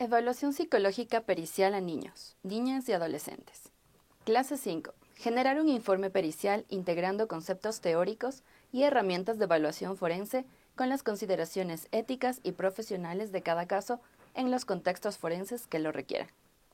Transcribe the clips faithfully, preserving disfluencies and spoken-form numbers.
Evaluación psicológica pericial a niños, niñas y adolescentes. Clase cinco. Generar un informe pericial integrando conceptos teóricos y herramientas de evaluación forense con las consideraciones éticas y profesionales de cada caso en los contextos forenses que lo requieran.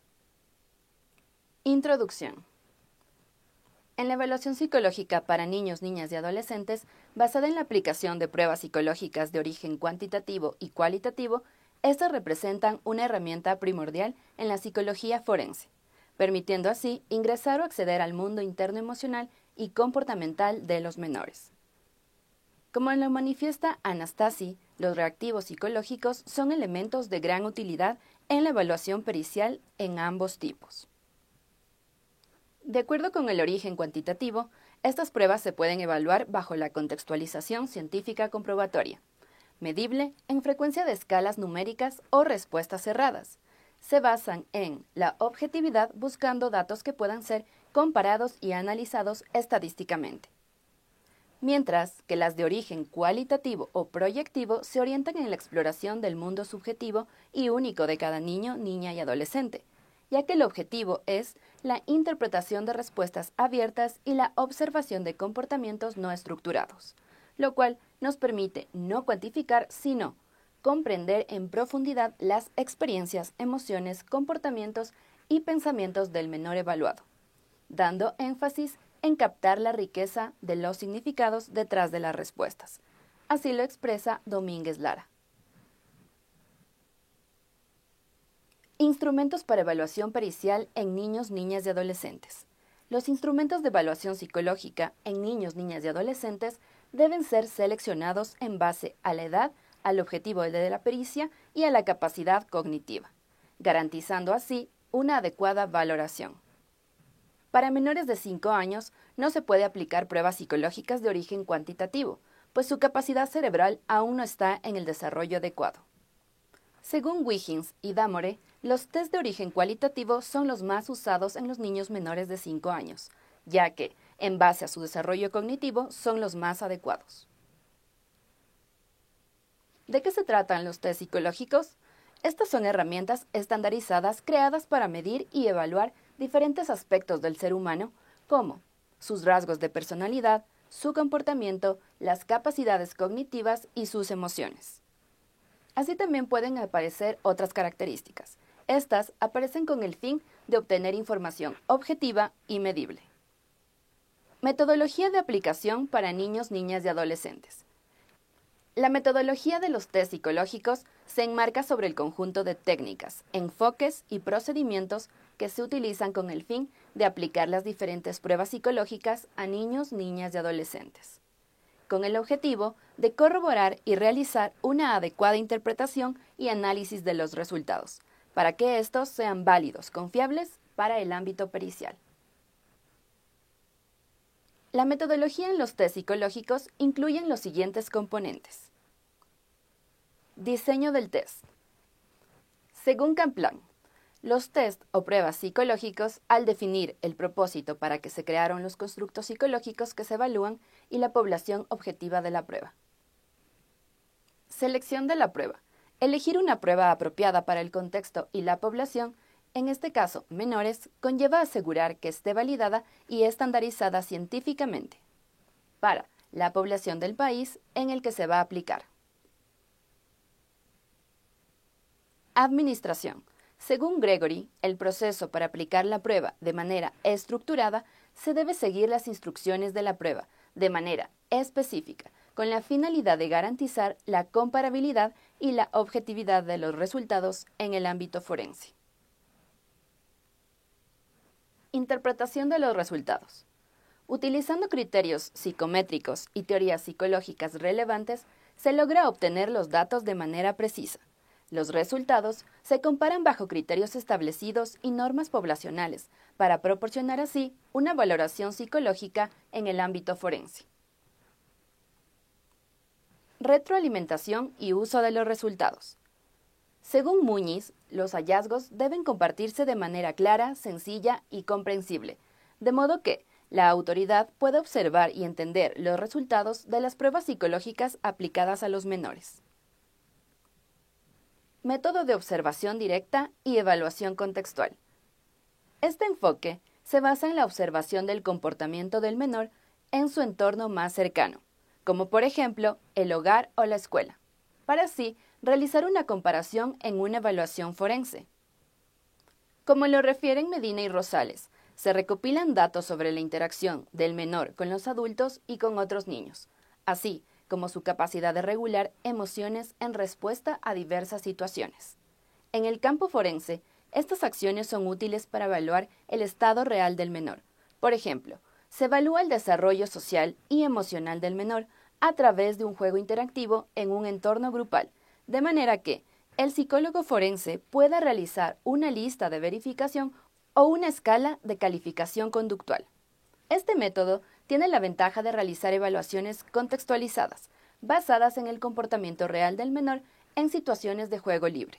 Introducción. En la evaluación psicológica para niños, niñas y adolescentes, basada en la aplicación de pruebas psicológicas de origen cuantitativo y cualitativo, estas representan una herramienta primordial en la psicología forense, permitiendo así ingresar o acceder al mundo interno emocional y comportamental de los menores. Como lo manifiesta Anastasi, los reactivos psicológicos son elementos de gran utilidad en la evaluación pericial en ambos tipos. De acuerdo con el origen cuantitativo, estas pruebas se pueden evaluar bajo la contextualización científica comprobatoria, medible en frecuencia de escalas numéricas o respuestas cerradas. Se basan en la objetividad buscando datos que puedan ser comparados y analizados estadísticamente. Mientras que las de origen cualitativo o proyectivo se orientan en la exploración del mundo subjetivo y único de cada niño, niña y adolescente, ya que el objetivo es la interpretación de respuestas abiertas y la observación de comportamientos no estructurados, lo cual nos permite no cuantificar, sino comprender en profundidad las experiencias, emociones, comportamientos y pensamientos del menor evaluado, dando énfasis en captar la riqueza de los significados detrás de las respuestas. Así lo expresa Domínguez Lara. Instrumentos para evaluación pericial en niños, niñas y adolescentes. Los instrumentos de evaluación psicológica en niños, niñas y adolescentes deben ser seleccionados en base a la edad, al objetivo de la pericia y a la capacidad cognitiva, garantizando así una adecuada valoración. Para menores de cinco años no se puede aplicar pruebas psicológicas de origen cuantitativo, pues su capacidad cerebral aún no está en el desarrollo adecuado. Según Wiggins y Damore, los test de origen cualitativo son los más usados en los niños menores de cinco años, ya que, en base a su desarrollo cognitivo, son los más adecuados. ¿De qué se tratan los test psicológicos? Estas son herramientas estandarizadas creadas para medir y evaluar diferentes aspectos del ser humano, como sus rasgos de personalidad, su comportamiento, las capacidades cognitivas y sus emociones. Así también pueden aparecer otras características. Estas aparecen con el fin de obtener información objetiva y medible. Metodología de aplicación para niños, niñas y adolescentes. La metodología de los test psicológicos se enmarca sobre el conjunto de técnicas, enfoques y procedimientos que se utilizan con el fin de aplicar las diferentes pruebas psicológicas a niños, niñas y adolescentes, con el objetivo de corroborar y realizar una adecuada interpretación y análisis de los resultados, para que estos sean válidos, confiables para el ámbito pericial. La metodología en los test psicológicos incluyen los siguientes componentes. Diseño del test. Según Kaplan, los test o pruebas psicológicos, al definir el propósito para que se crearon los constructos psicológicos que se evalúan y la población objetiva de la prueba. Selección de la prueba. Elegir una prueba apropiada para el contexto y la población, en este caso menores, conlleva asegurar que esté validada y estandarizada científicamente para la población del país en el que se va a aplicar. Administración. Según Gregory, el proceso para aplicar la prueba de manera estructurada se debe seguir las instrucciones de la prueba de manera específica, con la finalidad de garantizar la comparabilidad y la objetividad de los resultados en el ámbito forense. Interpretación de los resultados. Utilizando criterios psicométricos y teorías psicológicas relevantes, se logra obtener los datos de manera precisa. Los resultados se comparan bajo criterios establecidos y normas poblacionales para proporcionar así una valoración psicológica en el ámbito forense. Retroalimentación y uso de los resultados. Según Muñiz, los hallazgos deben compartirse de manera clara, sencilla y comprensible, de modo que la autoridad pueda observar y entender los resultados de las pruebas psicológicas aplicadas a los menores. método de observación directa y evaluación contextual. Este enfoque se basa en la observación del comportamiento del menor en su entorno más cercano, como por ejemplo el hogar o la escuela, para así realizar una comparación en una evaluación forense. Como lo refieren Medina y Rosales, se recopilan datos sobre la interacción del menor con los adultos y con otros niños, así como su capacidad de regular emociones en respuesta a diversas situaciones. En el campo forense, estas acciones son útiles para evaluar el estado real del menor. Por ejemplo, se evalúa el desarrollo social y emocional del menor a través de un juego interactivo en un entorno grupal, de manera que el psicólogo forense pueda realizar una lista de verificación o una escala de calificación conductual. Este método tiene la ventaja de realizar evaluaciones contextualizadas, basadas en el comportamiento real del menor en situaciones de juego libre.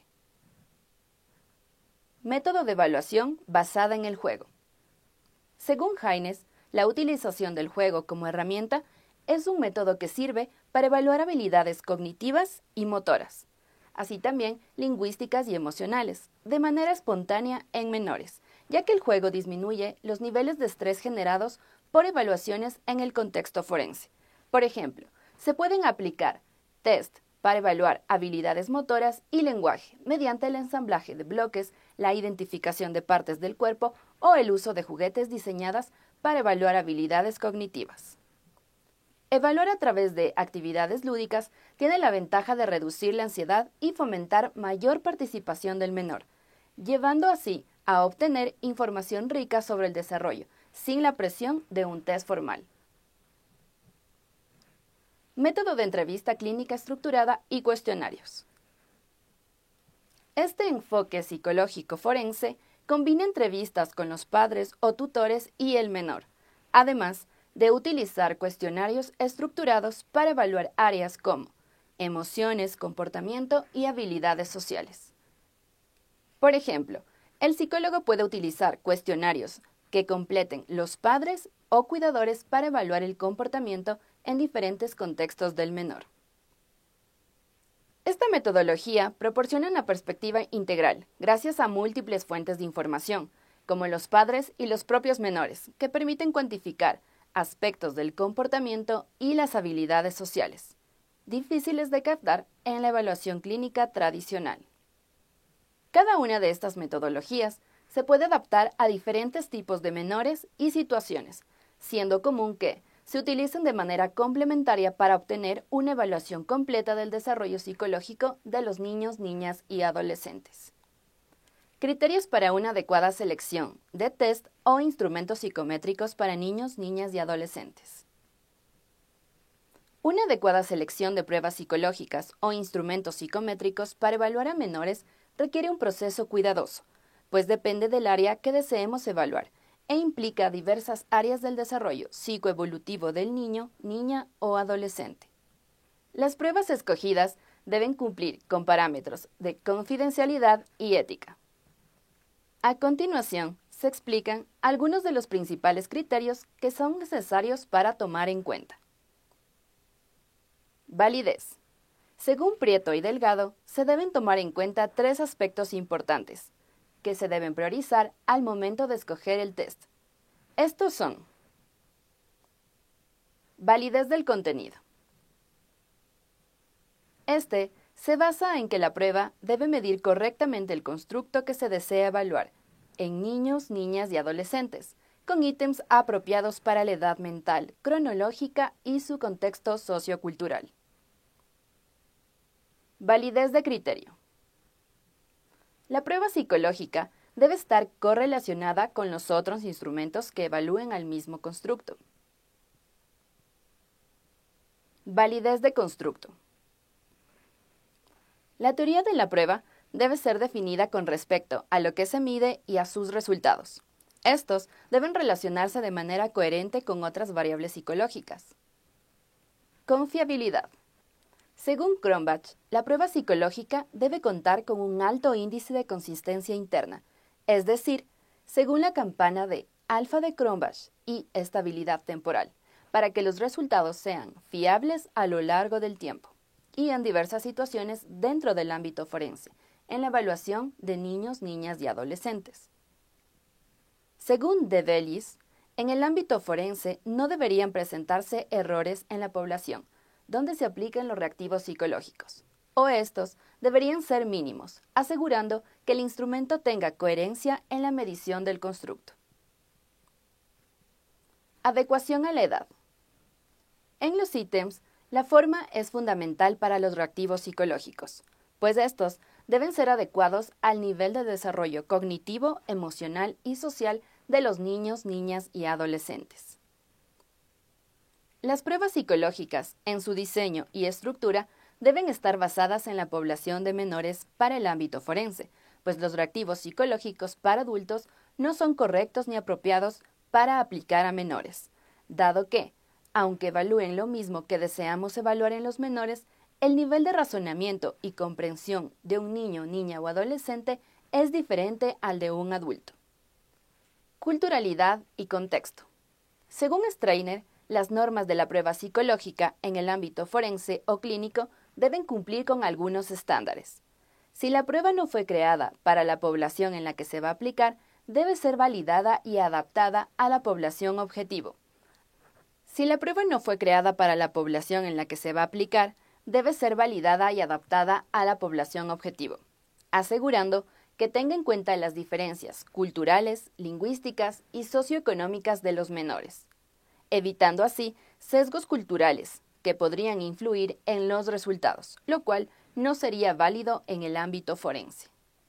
Método de evaluación basada en el juego. Según Haynes, la utilización del juego como herramienta es un método que sirve para evaluar habilidades cognitivas y motoras, así también lingüísticas y emocionales, de manera espontánea en menores, ya que el juego disminuye los niveles de estrés generados por evaluaciones en el contexto forense. Por ejemplo, se pueden aplicar test para evaluar habilidades motoras y lenguaje mediante el ensamblaje de bloques, la identificación de partes del cuerpo o el uso de juguetes diseñadas para evaluar habilidades cognitivas. Evaluar a través de actividades lúdicas tiene la ventaja de reducir la ansiedad y fomentar mayor participación del menor, llevando así a obtener información rica sobre el desarrollo, sin la presión de un test formal. Método de entrevista clínica estructurada y cuestionarios. Este enfoque psicológico forense combina entrevistas con los padres o tutores y el menor, además de utilizar cuestionarios estructurados para evaluar áreas como emociones, comportamiento y habilidades sociales. Por ejemplo, el psicólogo puede utilizar cuestionarios que completen los padres o cuidadores para evaluar el comportamiento en diferentes contextos del menor. Esta metodología proporciona una perspectiva integral gracias a múltiples fuentes de información, como los padres y los propios menores, que permiten cuantificar aspectos del comportamiento y las habilidades sociales, difíciles de captar en la evaluación clínica tradicional. Cada una de estas metodologías se puede adaptar a diferentes tipos de menores y situaciones, siendo común que se utilicen de manera complementaria para obtener una evaluación completa del desarrollo psicológico de los niños, niñas y adolescentes. Criterios para una adecuada selección de test o instrumentos psicométricos para niños, niñas y adolescentes. Una adecuada selección de pruebas psicológicas o instrumentos psicométricos para evaluar a menores requiere un proceso cuidadoso, pues depende del área que deseemos evaluar e implica diversas áreas del desarrollo psicoevolutivo del niño, niña o adolescente. Las pruebas escogidas deben cumplir con parámetros de confidencialidad y ética. A continuación, se explican algunos de los principales criterios que son necesarios para tomar en cuenta. Validez. Según Prieto y Delgado, se deben tomar en cuenta tres aspectos importantes, que se deben priorizar al momento de escoger el test. Estos son: validez del contenido. Este se basa en que la prueba debe medir correctamente el constructo que se desea evaluar en niños, niñas y adolescentes, con ítems apropiados para la edad mental, cronológica y su contexto sociocultural. Validez de criterio. La prueba psicológica debe estar correlacionada con los otros instrumentos que evalúen al mismo constructo. Validez de constructo. La teoría de la prueba debe ser definida con respecto a lo que se mide y a sus resultados. Estos deben relacionarse de manera coherente con otras variables psicológicas. Confiabilidad. Según Cronbach, la prueba psicológica debe contar con un alto índice de consistencia interna, es decir, según la campana de alfa de Cronbach y estabilidad temporal, para que los resultados sean fiables a lo largo del tiempo y en diversas situaciones dentro del ámbito forense, en la evaluación de niños, niñas y adolescentes. Según De Bellis, en el ámbito forense no deberían presentarse errores en la población, donde se apliquen los reactivos psicológicos, o estos deberían ser mínimos, asegurando que el instrumento tenga coherencia en la medición del constructo. Adecuación a la edad. En los ítems, la forma es fundamental para los reactivos psicológicos, pues estos deben ser adecuados al nivel de desarrollo cognitivo, emocional y social de los niños, niñas y adolescentes. Las pruebas psicológicas, en su diseño y estructura, deben estar basadas en la población de menores para el ámbito forense, pues los reactivos psicológicos para adultos no son correctos ni apropiados para aplicar a menores, dado que, aunque evalúen lo mismo que deseamos evaluar en los menores, el nivel de razonamiento y comprensión de un niño, niña o adolescente es diferente al de un adulto. Culturalidad y contexto. Según Strainer, las normas de la prueba psicológica en el ámbito forense o clínico deben cumplir con algunos estándares. Si la prueba no fue creada para la población en la que se va a aplicar, debe ser validada y adaptada a la población objetivo. Si la prueba no fue creada para la población en la que se va a aplicar, debe ser validada y adaptada a la población objetivo, asegurando que tenga en cuenta las diferencias culturales, lingüísticas y socioeconómicas de los menores, evitando así sesgos culturales que podrían influir en los resultados, lo cual no sería válido en el ámbito forense.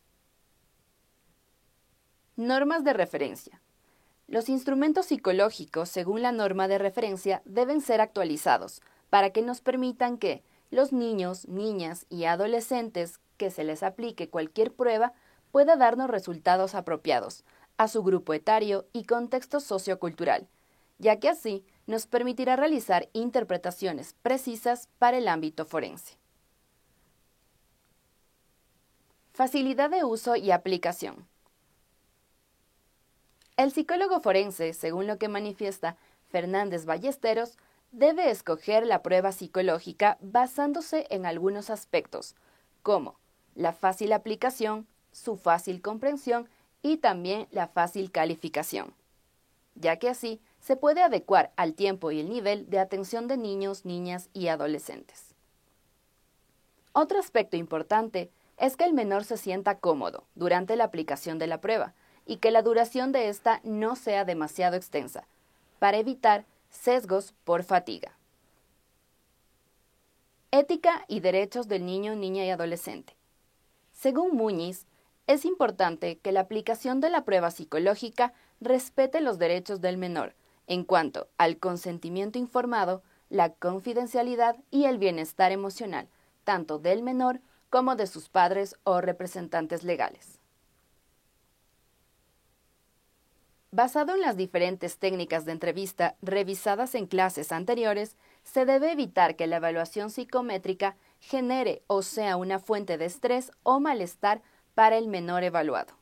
Normas de referencia. Los instrumentos psicológicos, según la norma de referencia, deben ser actualizados para que nos permitan que los niños, niñas y adolescentes que se les aplique cualquier prueba pueda darnos resultados apropiados a su grupo etario y contexto sociocultural, ya que así nos permitirá realizar interpretaciones precisas para el ámbito forense. Facilidad de uso y aplicación. El psicólogo forense, según lo que manifiesta Fernández Ballesteros, debe escoger la prueba psicológica basándose en algunos aspectos, como la fácil aplicación, su fácil comprensión y también la fácil calificación, ya que así se puede adecuar al tiempo y el nivel de atención de niños, niñas y adolescentes. Otro aspecto importante es que el menor se sienta cómodo durante la aplicación de la prueba y que la duración de esta no sea demasiado extensa, para evitar sesgos por fatiga. Ética y derechos del niño, niña y adolescente. Según Muñiz, es importante que la aplicación de la prueba psicológica respete los derechos del menor en cuanto al consentimiento informado, la confidencialidad y el bienestar emocional, tanto del menor como de sus padres o representantes legales. Basado en las diferentes técnicas de entrevista revisadas en clases anteriores, se debe evitar que la evaluación psicométrica genere o sea una fuente de estrés o malestar para el menor evaluado.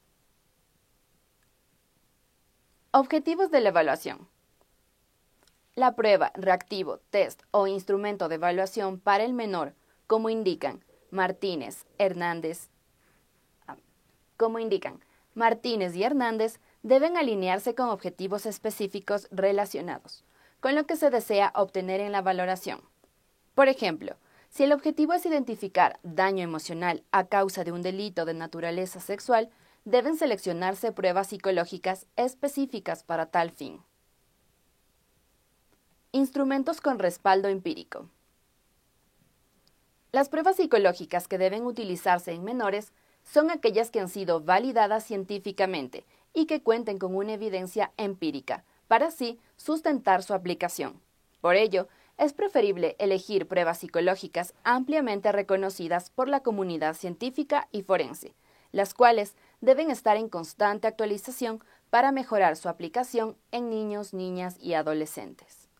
Objetivos de la evaluación. La prueba, reactivo, test o instrumento de evaluación para el menor, como indican Martínez, Hernández, como indican Martínez y Hernández, deben alinearse con objetivos específicos relacionados con lo que se desea obtener en la valoración. Por ejemplo, si el objetivo es identificar daño emocional a causa de un delito de naturaleza sexual, deben seleccionarse pruebas psicológicas específicas para tal fin. Instrumentos con respaldo empírico. Las pruebas psicológicas que deben utilizarse en menores son aquellas que han sido validadas científicamente y que cuenten con una evidencia empírica, para así sustentar su aplicación. Por ello, es preferible elegir pruebas psicológicas ampliamente reconocidas por la comunidad científica y forense, las cuales deben estar en constante actualización para mejorar su aplicación en niños, niñas y adolescentes.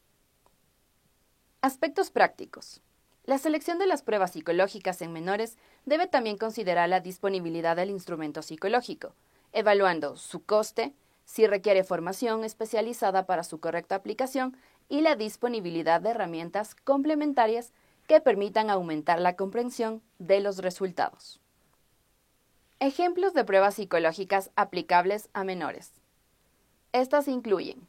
Aspectos prácticos. La selección de las pruebas psicológicas en menores debe también considerar la disponibilidad del instrumento psicológico, evaluando su coste, si requiere formación especializada para su correcta aplicación y la disponibilidad de herramientas complementarias que permitan aumentar la comprensión de los resultados. Ejemplos de pruebas psicológicas aplicables a menores. Estas incluyen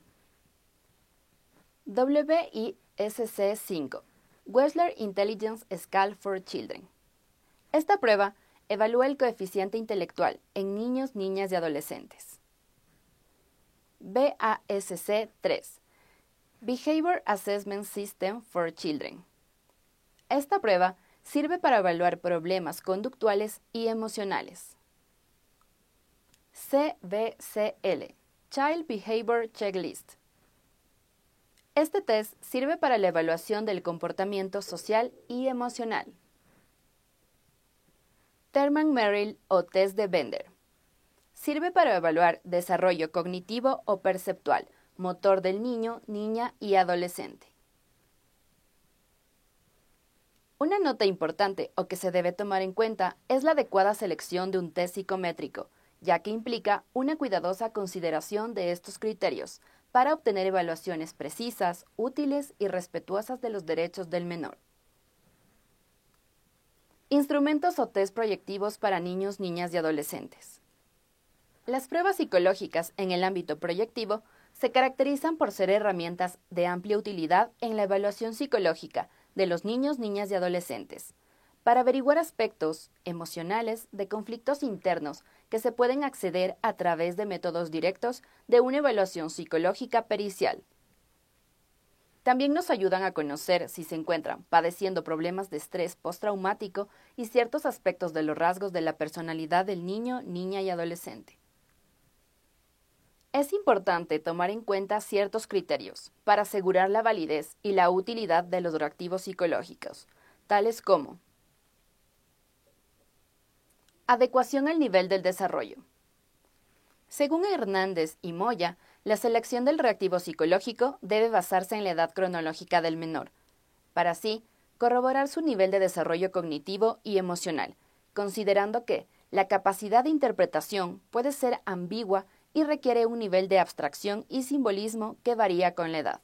W I S C cinco, Wechsler Intelligence Scale for Children. Esta prueba evalúa el coeficiente intelectual en niños, niñas y adolescentes. B A S C tres, Behavior Assessment System for Children. Esta prueba sirve para evaluar problemas conductuales y emocionales. C B C L, Child Behavior Checklist. Este test sirve para la evaluación del comportamiento social y emocional. Terman-Merrill o test de Bender. Sirve para evaluar desarrollo cognitivo o perceptual, motor del niño, niña y adolescente. Una nota importante o que se debe tomar en cuenta es la adecuada selección de un test psicométrico, ya que implica una cuidadosa consideración de estos criterios para obtener evaluaciones precisas, útiles y respetuosas de los derechos del menor. Instrumentos o test proyectivos para niños, niñas y adolescentes. Las pruebas psicológicas en el ámbito proyectivo se caracterizan por ser herramientas de amplia utilidad en la evaluación psicológica de los niños, niñas y adolescentes, para averiguar aspectos emocionales de conflictos internos que se pueden acceder a través de métodos directos de una evaluación psicológica pericial. También nos ayudan a conocer si se encuentran padeciendo problemas de estrés postraumático y ciertos aspectos de los rasgos de la personalidad del niño, niña y adolescente. Es importante tomar en cuenta ciertos criterios para asegurar la validez y la utilidad de los reactivos psicológicos, tales como adecuación al nivel del desarrollo. Según Hernández y Moya, la selección del reactivo psicológico debe basarse en la edad cronológica del menor, para así corroborar su nivel de desarrollo cognitivo y emocional, considerando que la capacidad de interpretación puede ser ambigua y requiere un nivel de abstracción y simbolismo que varía con la edad.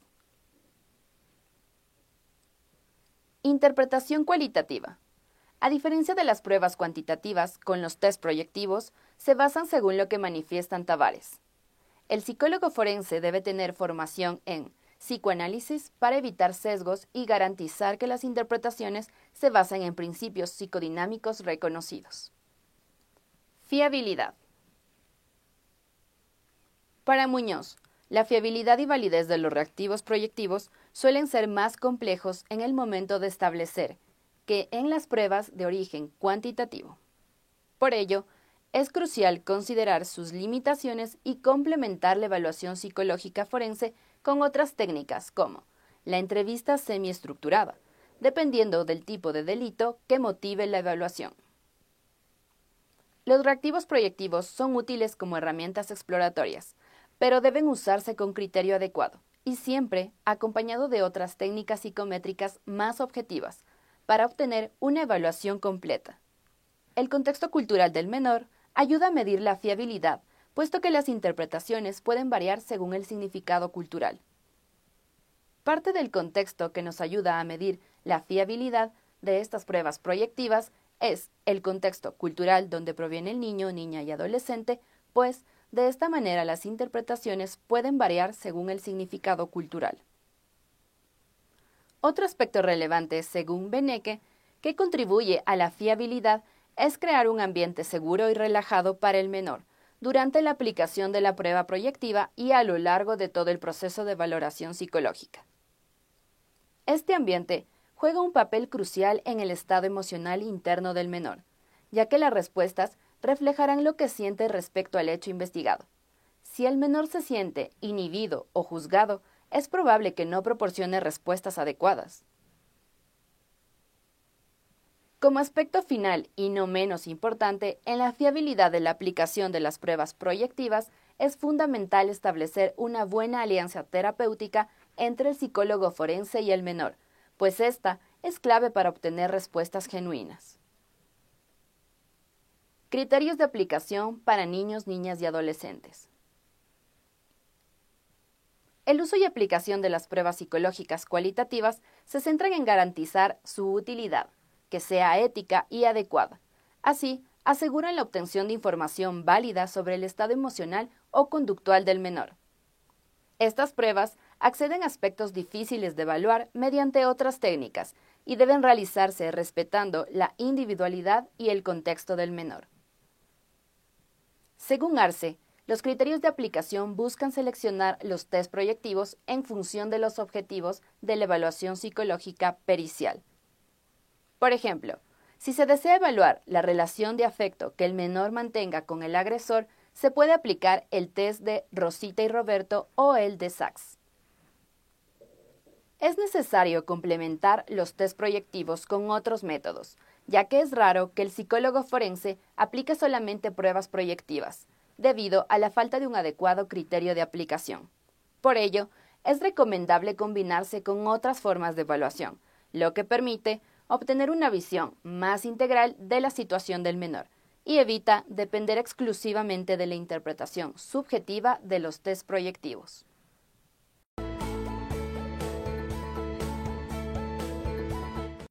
Interpretación cualitativa. A diferencia de las pruebas cuantitativas, con los test proyectivos se basan según lo que manifiestan Tavares. El psicólogo forense debe tener formación en psicoanálisis para evitar sesgos y garantizar que las interpretaciones se basen en principios psicodinámicos reconocidos. Fiabilidad. Para Muñoz, la fiabilidad y validez de los reactivos proyectivos suelen ser más complejos en el momento de establecer que en las pruebas de origen cuantitativo. Por ello, es crucial considerar sus limitaciones y complementar la evaluación psicológica forense con otras técnicas como la entrevista semiestructurada, dependiendo del tipo de delito que motive la evaluación. Los reactivos proyectivos son útiles como herramientas exploratorias, pero deben usarse con criterio adecuado y siempre acompañado de otras técnicas psicométricas más objetivas para obtener una evaluación completa. El contexto cultural del menor ayuda a medir la fiabilidad, puesto que las interpretaciones pueden variar según el significado cultural. Parte del contexto que nos ayuda a medir la fiabilidad de estas pruebas proyectivas es el contexto cultural donde proviene el niño, niña y adolescente, pues de esta manera las interpretaciones pueden variar según el significado cultural. Otro aspecto relevante, según Beneke, que contribuye a la fiabilidad es crear un ambiente seguro y relajado para el menor durante la aplicación de la prueba proyectiva y a lo largo de todo el proceso de valoración psicológica. Este ambiente juega un papel crucial en el estado emocional interno del menor, ya que las respuestas reflejarán lo que siente respecto al hecho investigado. Si el menor se siente inhibido o juzgado, es probable que no proporcione respuestas adecuadas. Como aspecto final y no menos importante, en la fiabilidad de la aplicación de las pruebas proyectivas es fundamental establecer una buena alianza terapéutica entre el psicólogo forense y el menor, pues esta es clave para obtener respuestas genuinas. Criterios de aplicación para niños, niñas y adolescentes. El uso y aplicación de las pruebas psicológicas cualitativas se centran en garantizar su utilidad, que sea ética y adecuada, así aseguran la obtención de información válida sobre el estado emocional o conductual del menor. Estas pruebas acceden a aspectos difíciles de evaluar mediante otras técnicas y deben realizarse respetando la individualidad y el contexto del menor. Según Arce, los criterios de aplicación buscan seleccionar los test proyectivos en función de los objetivos de la evaluación psicológica pericial. Por ejemplo, si se desea evaluar la relación de afecto que el menor mantenga con el agresor, se puede aplicar el test de Rosita y Roberto o el de Sachs. Es necesario complementar los test proyectivos con otros métodos, ya que es raro que el psicólogo forense aplique solamente pruebas proyectivas, debido a la falta de un adecuado criterio de aplicación. Por ello, es recomendable combinarse con otras formas de evaluación, lo que permite obtener una visión más integral de la situación del menor y evita depender exclusivamente de la interpretación subjetiva de los test proyectivos.